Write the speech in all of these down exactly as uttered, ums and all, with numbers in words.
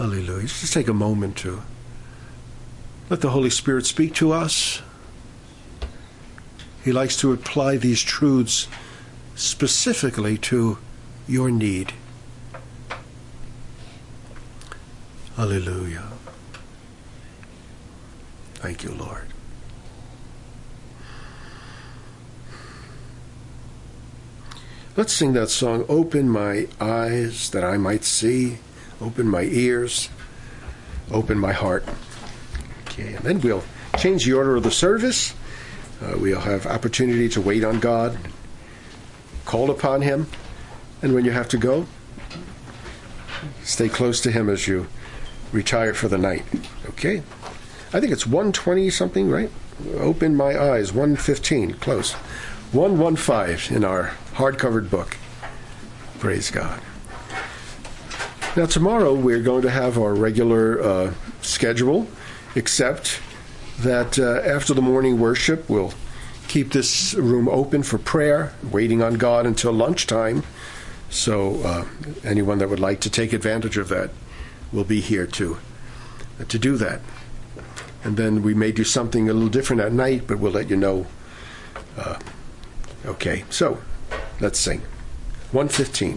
Hallelujah. Just take a moment to let the Holy Spirit speak to us. He likes to apply these truths specifically to your need. Hallelujah. Thank you, Lord. Let's sing that song, Open My Eyes That I Might See, Open My Ears, Open My Heart. Okay, and then we'll change the order of the service. Uh, we'll have opportunity to wait on God, call upon Him, and when you have to go, stay close to Him as you retire for the night. Okay? I think it's one twenty something, right? Open My Eyes, one fifteen, close. one fifteen in our hard-covered book. Praise God. Now tomorrow we're going to have our regular uh, schedule, except that uh, after the morning worship we'll keep this room open for prayer, waiting on God until lunchtime. So uh, anyone that would like to take advantage of that will be here to, uh, to do that. And then we may do something a little different at night, but we'll let you know. Uh, okay, so let's sing. one fifteen.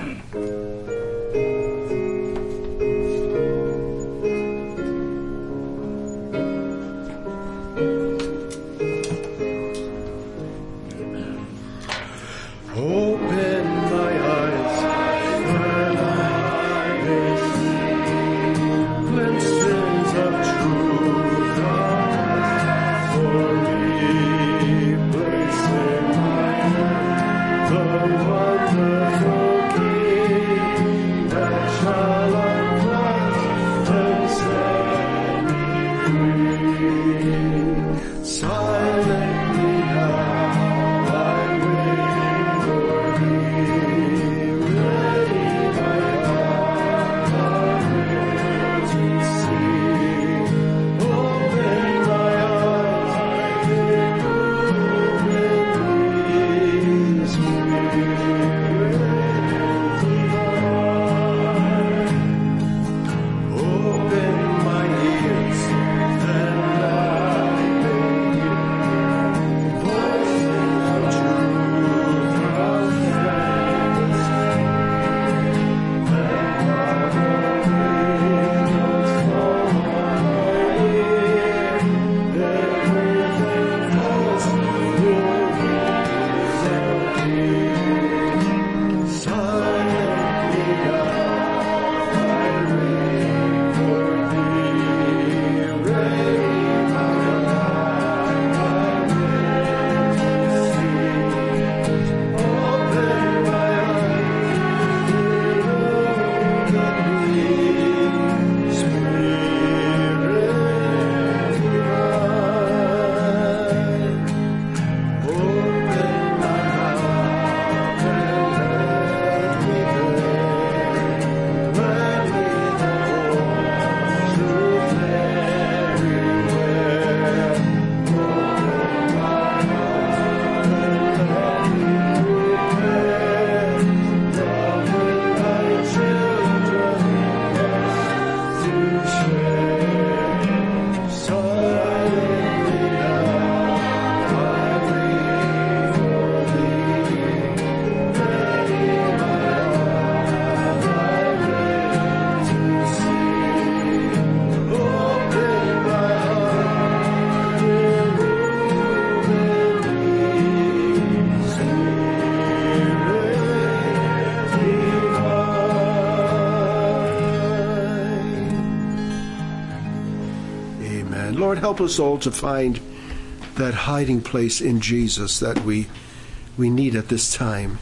Lord, help us all to find that hiding place in Jesus that we we need at this time.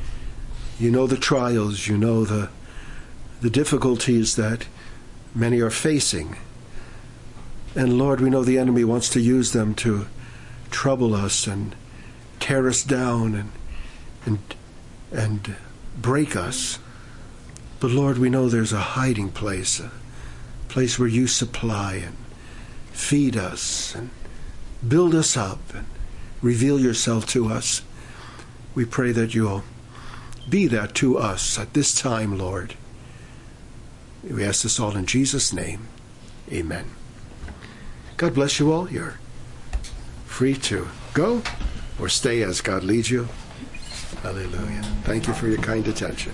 You know the trials, you know the the difficulties that many are facing. And Lord, we know the enemy wants to use them to trouble us and tear us down and and and break us. But Lord, we know there's a hiding place, a place where you supply and feed us and build us up and reveal yourself to us. We pray that you'll be that to us at this time, Lord. We ask this all in Jesus' name. Amen. God bless you all. You're free to go or stay as God leads you. Hallelujah. Thank you for your kind attention.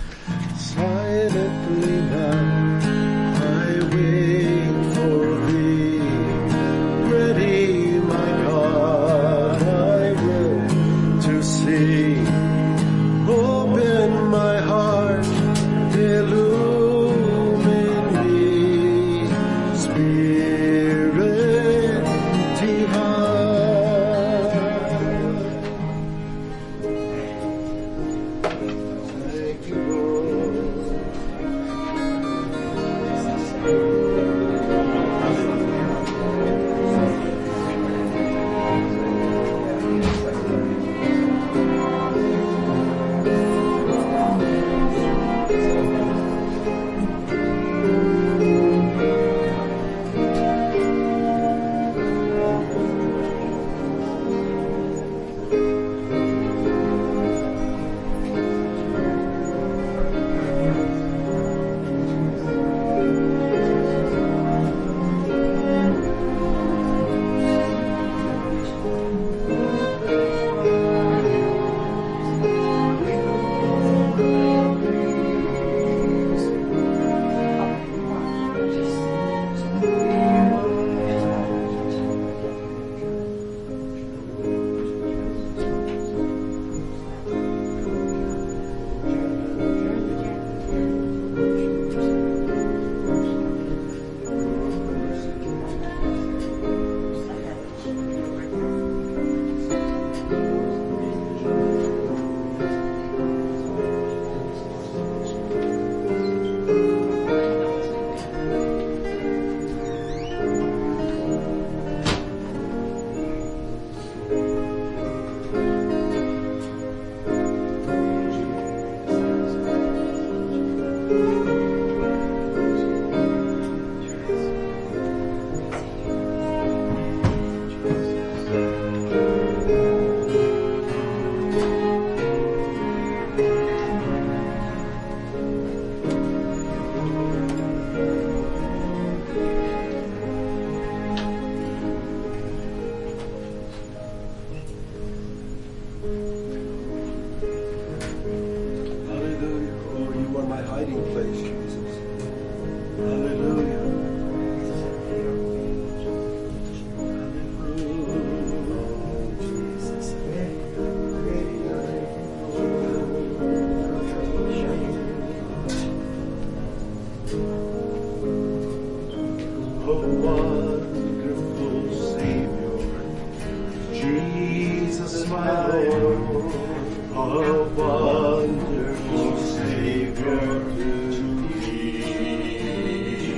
Silently now I wait for thee. Ready, my God, I will to see. Open my heart, illumine me, Spirit divine. Thank you, Lord. wonderful Savior to me.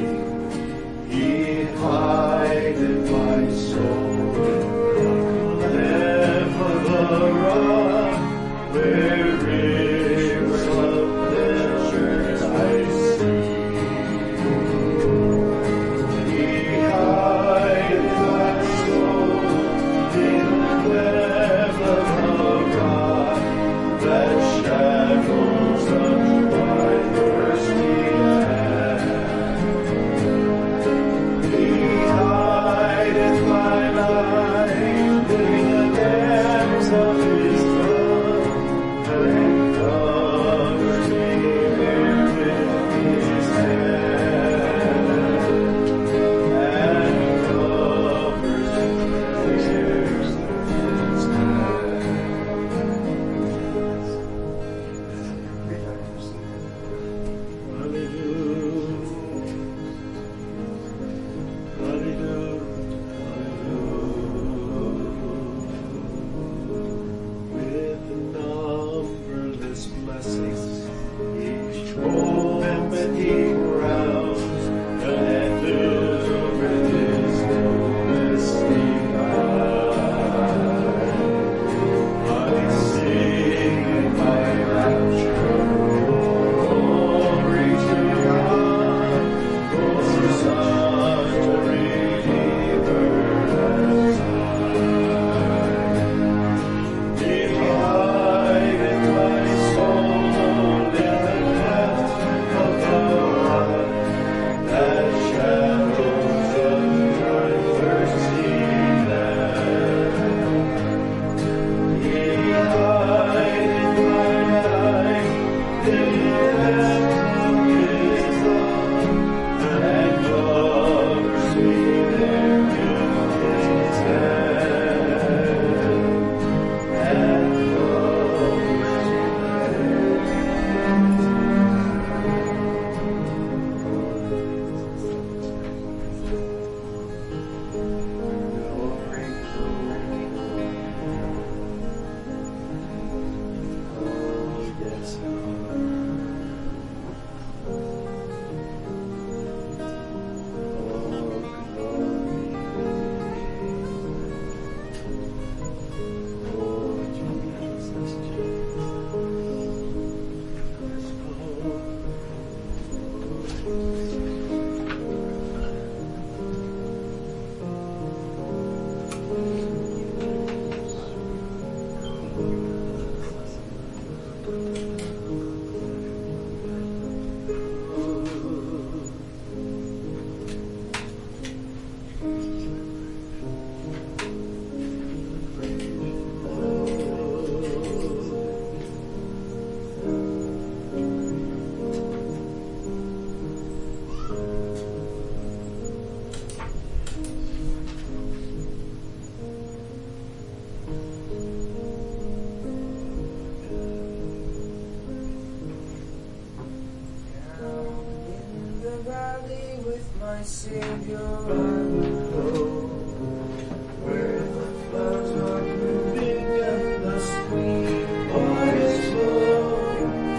valley with my Savior I will go, where the floods are moving and the sweet waters flow.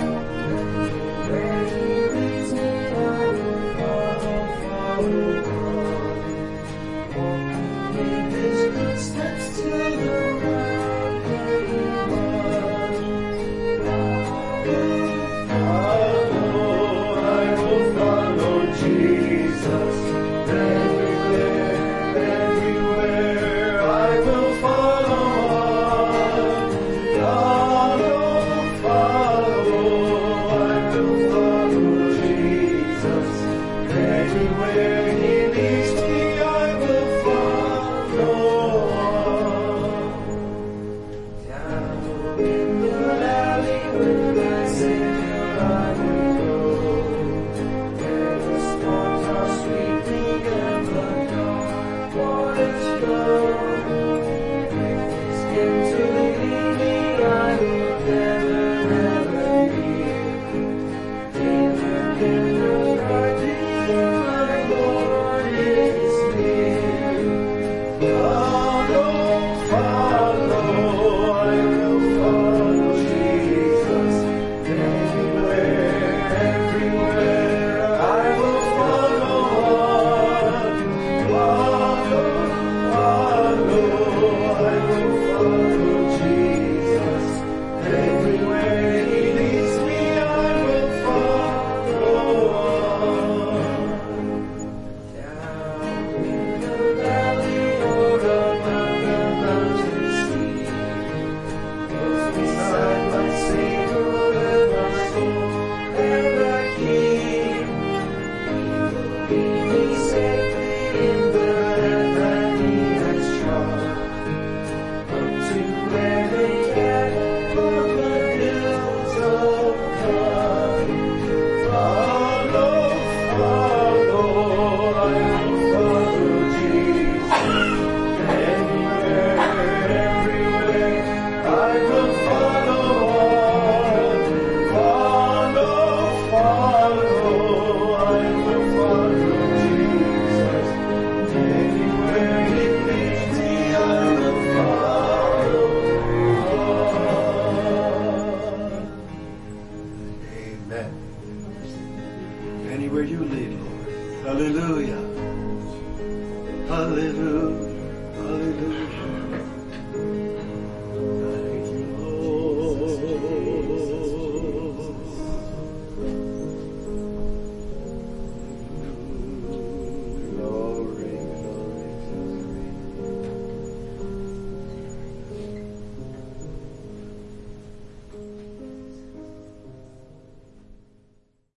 Where He leads me I will follow, follow on. Walking in His footsteps to the ground where He was. Follow, I will follow Jesus. Everywhere, everywhere I will follow on. Follow, follow, I will follow Jesus. Everywhere He leads me, I will follow on. Down in the valley with my Savior I will go, where the storms are sweeping and the dark waters flow. With His hand to lead me, I will never, never fear. Even in the darkness, my Lord is near. Follow, follow, I will follow Jesus. Everywhere, everywhere, I will follow on. Follow, follow, I will follow Jesus. Everywhere He leads me, I will follow on. Down in the valley or above the mountain sea, close beside my Savior and my soul and my King. He will lead me safely in the path that He has trod, up to where they get from the hills of God. Follow, follow, I will follow Jesus. Anywhere, everywhere, I will follow on. Follow, follow, I will follow Jesus. Anywhere He leads me, I will follow on. Amen. Anywhere you lead, Lord. Hallelujah. Hallelujah. Hallelujah.